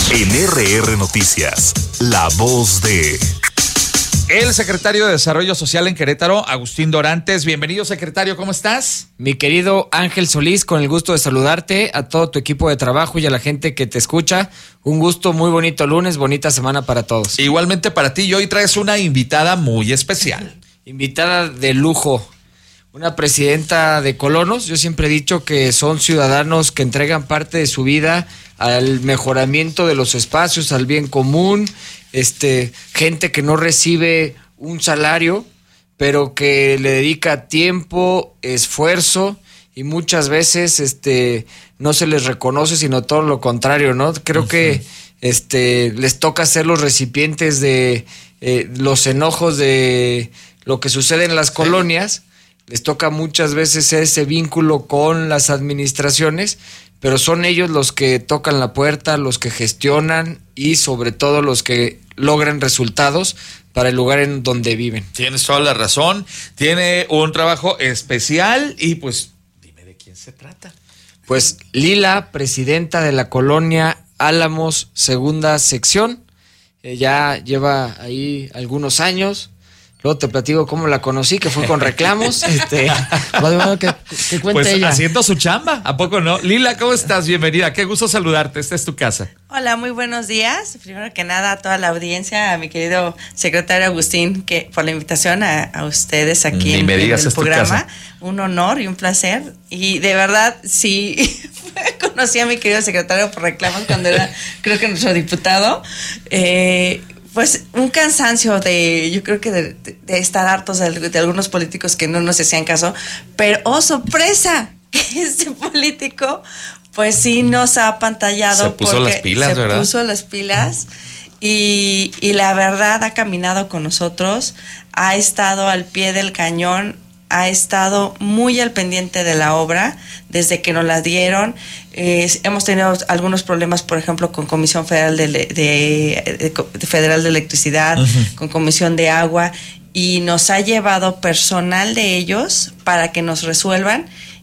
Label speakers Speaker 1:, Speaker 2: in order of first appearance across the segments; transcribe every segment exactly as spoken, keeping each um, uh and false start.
Speaker 1: En R R Noticias, la voz de...
Speaker 2: El secretario de Desarrollo Social en Querétaro, Agustín Dorantes. Bienvenido, secretario, ¿cómo estás?
Speaker 3: Mi querido Ángel Solís, con el gusto de saludarte, a todo tu equipo de trabajo y a la gente que te escucha. Un gusto, muy bonito lunes, bonita semana para todos.
Speaker 2: Igualmente para ti, y hoy traes una invitada muy especial.
Speaker 3: Invitada de lujo, una presidenta de colonos. Yo siempre he dicho que son ciudadanos que entregan parte de su vida al mejoramiento de los espacios, al bien común. Este, gente que no recibe un salario, pero que le dedica tiempo, esfuerzo y muchas veces este, no se les reconoce, sino todo lo contrario, ¿no? Creo uh-huh. que este, les toca ser los recipientes de eh, los enojos de lo que sucede en las sí. colonias. Les toca muchas veces ser ese vínculo con las administraciones, pero son ellos los que tocan la puerta, los que gestionan y sobre todo los que logran resultados para el lugar en donde viven.
Speaker 2: Tienes toda la razón, tiene un trabajo especial y pues dime de quién se trata.
Speaker 3: Pues Lila, presidenta de la colonia Álamos, segunda sección, eh, ya lleva ahí algunos años. Luego te platico cómo la conocí, que fue con reclamos. este, bueno, que, que cuente
Speaker 2: pues
Speaker 3: ella.
Speaker 2: Haciendo su chamba, ¿a poco no? Lila, ¿cómo estás? Bienvenida, qué gusto saludarte, esta es tu casa.
Speaker 4: Hola, muy buenos días. Primero que nada a toda la audiencia, a mi querido secretario Agustín, que por la invitación a, a ustedes aquí en, en el programa. Un honor y un placer. Y de verdad, sí, conocí a mi querido secretario por reclamos cuando era, creo que nuestro diputado. Eh... Pues un cansancio de, yo creo que de, de estar hartos de, de algunos políticos que no nos hacían caso, pero ¡oh, sorpresa! Que este político, pues sí nos ha apantallado.
Speaker 2: Se puso las pilas,
Speaker 4: se
Speaker 2: ¿verdad?
Speaker 4: Se puso las pilas y, y la verdad ha caminado con nosotros, ha estado al pie del cañón, ha estado muy al pendiente de la obra desde que nos la dieron. Eh, hemos tenido algunos problemas, por ejemplo, con Comisión Federal de, de, de, de Federal de Electricidad, uh-huh. con Comisión de Agua, y nos ha llevado personal de ellos para que nos resuelvan,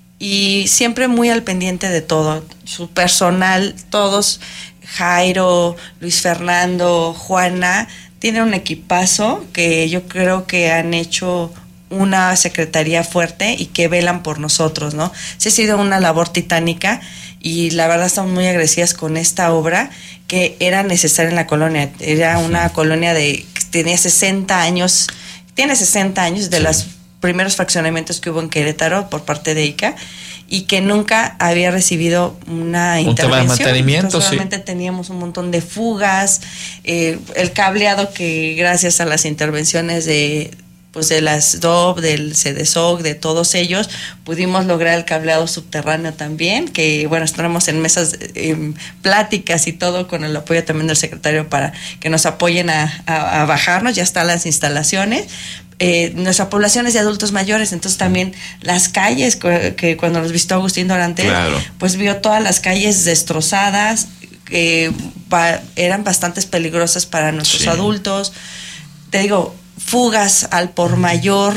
Speaker 4: y siempre muy al pendiente de todo. Su personal, todos, Jairo, Luis Fernando, Juana, tienen un equipazo que yo creo que han hecho una secretaría fuerte y que velan por nosotros, ¿no? Sí ha sido una labor titánica y la verdad estamos muy agradecidas con esta obra que era necesaria en la colonia. Era una colonia de que tenía sesenta años, tiene sesenta años de sí. los primeros fraccionamientos que hubo en Querétaro por parte de I C A y que nunca había recibido una un intervención.
Speaker 2: Tema de mantenimiento,
Speaker 4: Entonces, solamente
Speaker 2: sí.
Speaker 4: teníamos un montón de fugas, eh, el cableado que gracias a las intervenciones de pues de las D O B, del CEDESOC, de todos ellos, pudimos lograr el cableado subterráneo también, que bueno, estaremos en mesas, eh, pláticas y todo con el apoyo también del secretario para que nos apoyen a, a, a bajarnos, ya están las instalaciones. Eh, nuestra población es de adultos mayores, entonces también las calles, que cuando nos visitó Agustín Dorantes, claro. pues vio todas las calles destrozadas, que va, eran bastante peligrosas para nuestros sí. adultos. Te digo, fugas al por mayor,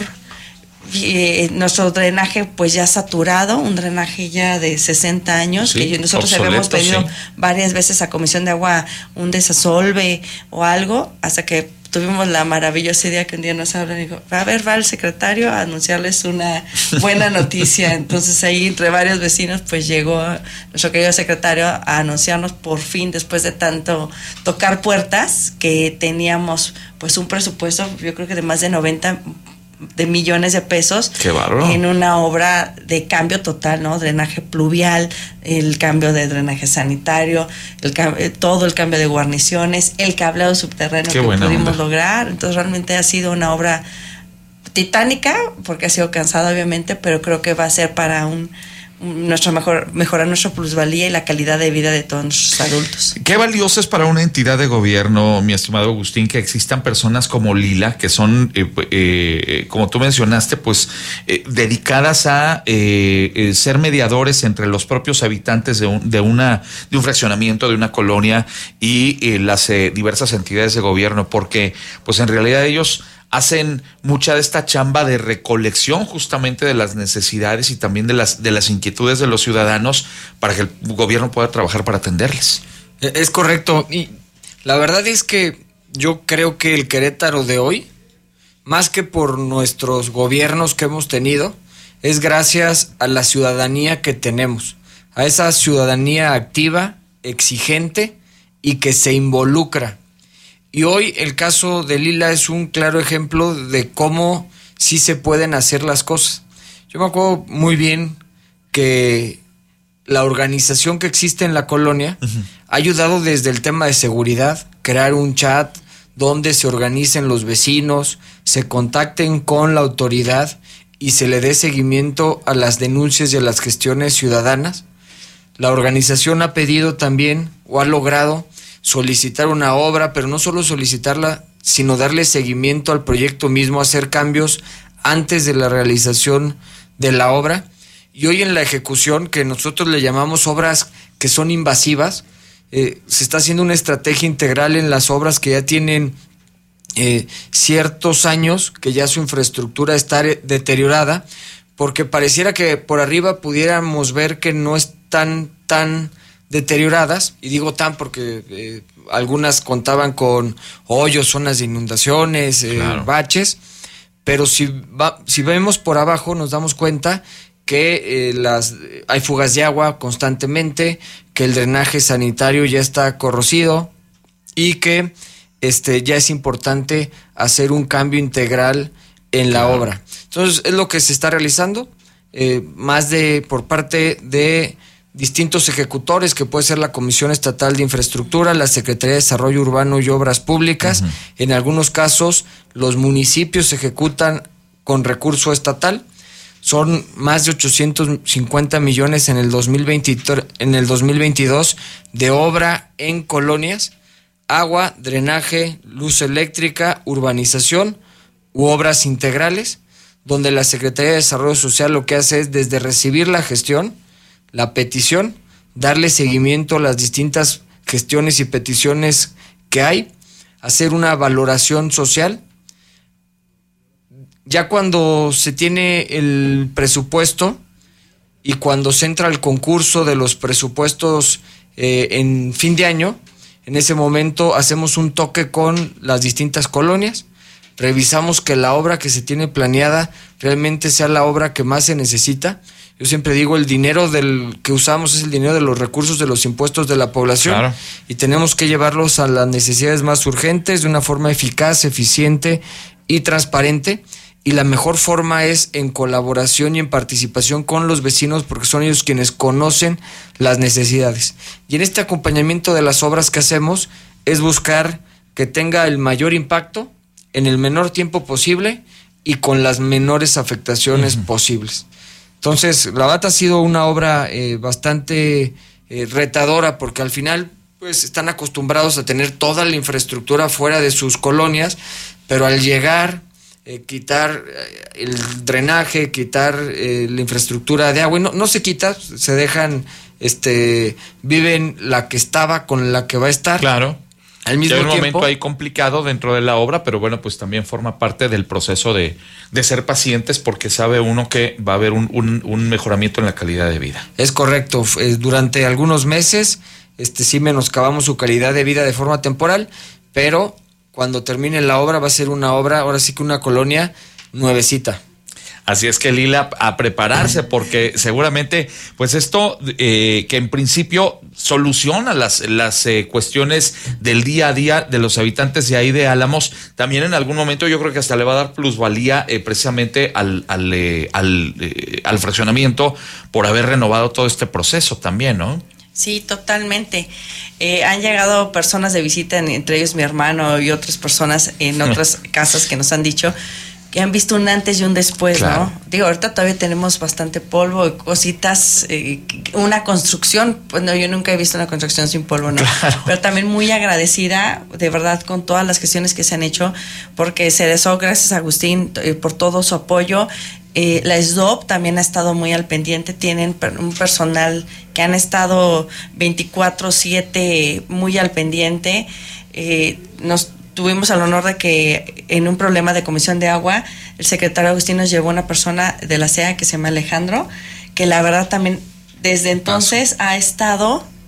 Speaker 4: eh, nuestro drenaje pues ya saturado, un drenaje ya de sesenta años, sí, que nosotros obsoleto, habíamos pedido sí. varias veces a Comisión de Agua un desasolve o algo, hasta que tuvimos la maravillosa idea que un día nos hablan y dijo, a ver, va el secretario a anunciarles una buena noticia. Entonces ahí entre varios vecinos pues llegó nuestro querido secretario a anunciarnos por fin, después de tanto tocar puertas, que teníamos pues un presupuesto, yo creo que de más de noventa de millones de pesos.
Speaker 2: Qué bárbaro.
Speaker 4: En una obra de cambio total, ¿no? Drenaje pluvial, el cambio de drenaje sanitario, el cambio, todo el cambio de guarniciones, el cableado subterráneo Qué que pudimos onda. lograr. Entonces realmente ha sido una obra titánica, porque ha sido cansada obviamente, pero creo que va a ser para un nuestro mejor mejorar nuestra plusvalía y la calidad de vida de todos nuestros adultos.
Speaker 2: Qué valioso es para una entidad de gobierno, mi estimado Agustín, que existan personas como Lila, que son, eh, eh, como tú mencionaste, pues eh, dedicadas a eh, eh, ser mediadores entre los propios habitantes de un, de una de un fraccionamiento, de una colonia y eh, las eh, diversas entidades de gobierno, porque pues en realidad ellos hacen mucha de esta chamba de recolección justamente de las necesidades y también de las de las inquietudes de los ciudadanos para que el gobierno pueda trabajar para atenderles.
Speaker 3: Es correcto. Y la verdad es que yo creo que el Querétaro de hoy, más que por nuestros gobiernos que hemos tenido, es gracias a la ciudadanía que tenemos, a esa ciudadanía activa, exigente y que se involucra. Y hoy el caso de Lila es un claro ejemplo de cómo sí se pueden hacer las cosas. Yo me acuerdo muy bien que la organización que existe en la colonia uh-huh. ha ayudado desde el tema de seguridad, crear un chat donde se organicen los vecinos, se contacten con la autoridad y se le dé seguimiento a las denuncias y a las gestiones ciudadanas. La organización ha pedido también o ha logrado solicitar una obra, pero no solo solicitarla, sino darle seguimiento al proyecto mismo, hacer cambios antes de la realización de la obra. Y hoy en la ejecución, que nosotros le llamamos obras que son invasivas, eh, se está haciendo una estrategia integral en las obras que ya tienen eh, ciertos años, que ya su infraestructura está deteriorada, porque pareciera que por arriba pudiéramos ver que no están tan deterioradas, y digo tan porque eh, algunas contaban con hoyos, zonas de inundaciones, eh, claro. baches, pero si, va, si vemos por abajo nos damos cuenta que eh, las, hay fugas de agua constantemente, que el drenaje sanitario ya está corrosido y que este, ya es importante hacer un cambio integral en la claro. obra. Entonces es lo que se está realizando, eh, más de por parte de distintos ejecutores, que puede ser la Comisión Estatal de Infraestructura, la Secretaría de Desarrollo Urbano y Obras Públicas. Uh-huh. En algunos casos los municipios ejecutan con recurso estatal. Son más de ochocientos cincuenta millones en el dos mil veinte, en el dos mil veintidós de obra en colonias, agua, drenaje, luz eléctrica, urbanización u obras integrales, donde la Secretaría de Desarrollo Social lo que hace es, desde recibir la gestión, la petición, darle seguimiento a las distintas gestiones y peticiones que hay, hacer una valoración social. Ya cuando se tiene el presupuesto y cuando se entra el concurso de los presupuestos eh, en fin de año, en ese momento hacemos un toque con las distintas colonias, revisamos que la obra que se tiene planeada realmente sea la obra que más se necesita. Yo siempre digo, el dinero del que usamos es el dinero de los recursos de los impuestos de la población, claro. y tenemos que llevarlos a las necesidades más urgentes de una forma eficaz, eficiente y transparente. Y la mejor forma es en colaboración y en participación con los vecinos, porque son ellos quienes conocen las necesidades. Y en este acompañamiento de las obras que hacemos es buscar que tenga el mayor impacto en el menor tiempo posible y con las menores afectaciones uh-huh. posibles. Entonces, la B A T ha sido una obra eh, bastante eh, retadora, porque al final pues están acostumbrados a tener toda la infraestructura fuera de sus colonias, pero al llegar... Eh, quitar eh, el drenaje, quitar eh, la infraestructura de agua, y no, no se quita, se dejan, este, viven la que estaba con la que va a estar.
Speaker 2: Claro.
Speaker 3: Al mismo
Speaker 2: ya hay un
Speaker 3: tiempo,
Speaker 2: momento ahí complicado dentro de la obra, pero bueno, pues también forma parte del proceso de, de ser pacientes, porque sabe uno que va a haber un, un, un mejoramiento en la calidad de vida.
Speaker 3: Es correcto. Eh, durante algunos meses, este, sí menoscabamos su calidad de vida de forma temporal, pero cuando termine la obra va a ser una obra, ahora sí que una colonia nuevecita.
Speaker 2: Así es que, Lila, a prepararse, porque seguramente, pues esto eh, que en principio soluciona las, las eh, cuestiones del día a día de los habitantes de ahí de Álamos, también en algún momento yo creo que hasta le va a dar plusvalía eh, precisamente al, al, eh, al, eh, al fraccionamiento por haber renovado todo este proceso también, ¿no?
Speaker 4: Sí, totalmente. Eh, han llegado personas de visita, entre ellos mi hermano y otras personas en otras casas que nos han dicho que han visto un antes y un después, claro. ¿no? Digo, ahorita todavía tenemos bastante polvo y cositas, eh, una construcción, pues no, yo nunca he visto una construcción sin polvo, ¿no? Claro. Pero también muy agradecida, de verdad, con todas las gestiones que se han hecho, porque se desó, gracias a Agustín, eh, por todo su apoyo. Eh, la S D O P también ha estado muy al pendiente, tienen per, un personal que han estado veinticuatro siete muy al pendiente. Eh, nos tuvimos el honor de que en un problema de comisión de agua, el secretario Agustín nos llevó una persona de la C E A que se llama Alejandro, que la verdad también desde entonces ha estado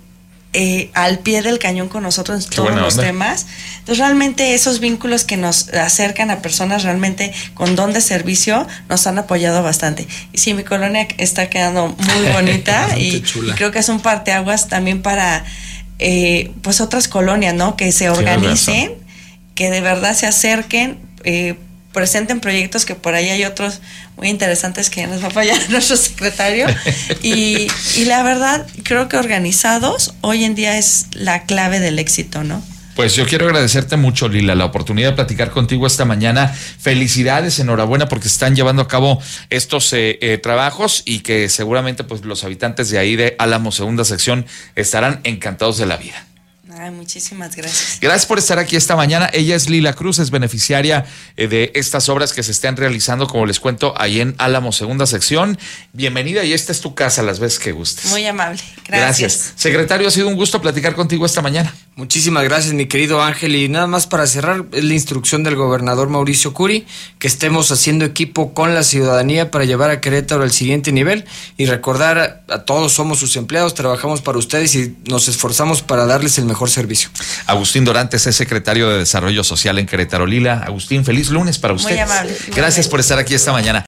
Speaker 4: eh, al pie del cañón con nosotros en
Speaker 2: Qué
Speaker 4: todos
Speaker 2: buena
Speaker 4: los
Speaker 2: onda.
Speaker 4: temas. Entonces realmente esos vínculos que nos acercan a personas realmente con don de servicio nos han apoyado bastante. Y sí, mi colonia está quedando muy bonita y, y creo que es un parteaguas también para eh, pues otras colonias, ¿no? Que se organicen, que de verdad se acerquen, eh, presenten proyectos, que por ahí hay otros muy interesantes que nos va a fallar nuestro secretario. Y, y la verdad, creo que organizados hoy en día es la clave del éxito, ¿no?
Speaker 2: Pues yo quiero agradecerte mucho, Lila, la oportunidad de platicar contigo esta mañana. Felicidades, enhorabuena porque están llevando a cabo estos eh, eh, trabajos y que seguramente pues los habitantes de ahí de Álamo Segunda Sección estarán encantados de la vida.
Speaker 4: Ay, muchísimas gracias.
Speaker 2: Gracias por estar aquí esta mañana. Ella es Lila Cruz, es beneficiaria eh, de estas obras que se están realizando, como les cuento, ahí en Álamo Segunda Sección. Bienvenida y esta es tu casa las veces que gustes.
Speaker 4: Muy amable. Gracias.
Speaker 2: Gracias. Secretario, ha sido un gusto platicar contigo esta mañana.
Speaker 3: Muchísimas gracias, mi querido Ángel. Y nada más para cerrar, es la instrucción del gobernador Mauricio Curi, que estemos haciendo equipo con la ciudadanía para llevar a Querétaro al siguiente nivel y recordar a, a todos, somos sus empleados, trabajamos para ustedes y nos esforzamos para darles el mejor servicio.
Speaker 2: Agustín Dorantes es secretario de Desarrollo Social en Querétaro. Lila, Agustín, feliz lunes para usted.
Speaker 4: Muy amable.
Speaker 2: Gracias por estar aquí esta mañana.